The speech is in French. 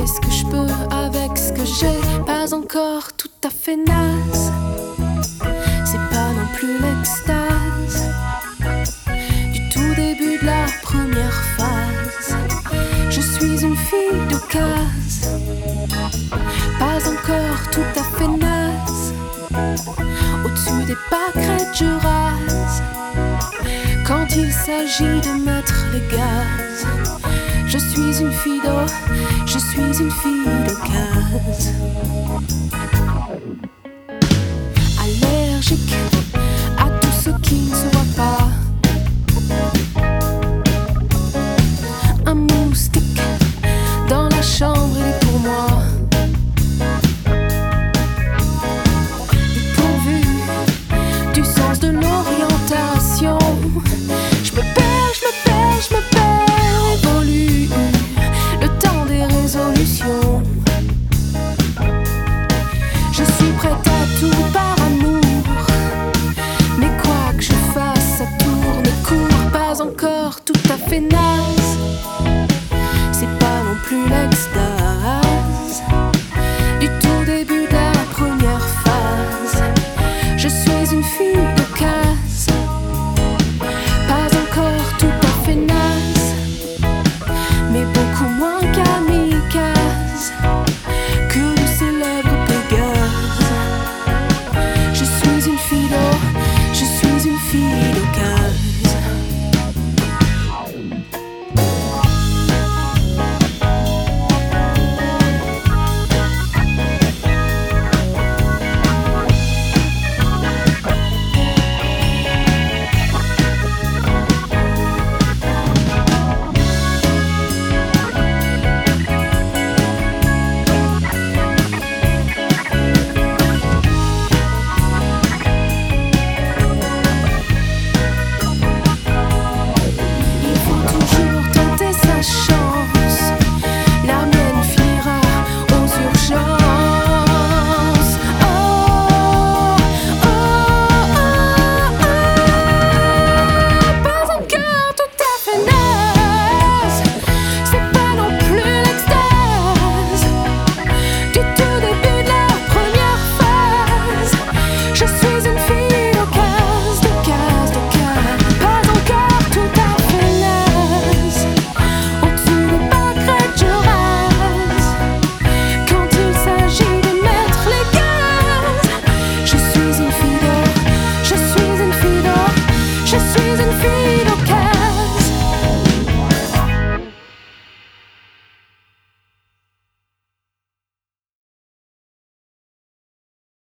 fais ce que je peux avec ce que j'ai, pas encore tout à fait naze. C'est pas non plus l'extase du tout début de la première phase. Je suis une fille d'occasion, pas encore tout à fait naze. Au-dessus des pâquerettes je rase quand il s'agit de mettre les gaz. Je suis une fille d'eau, je suis une fille d'occasion.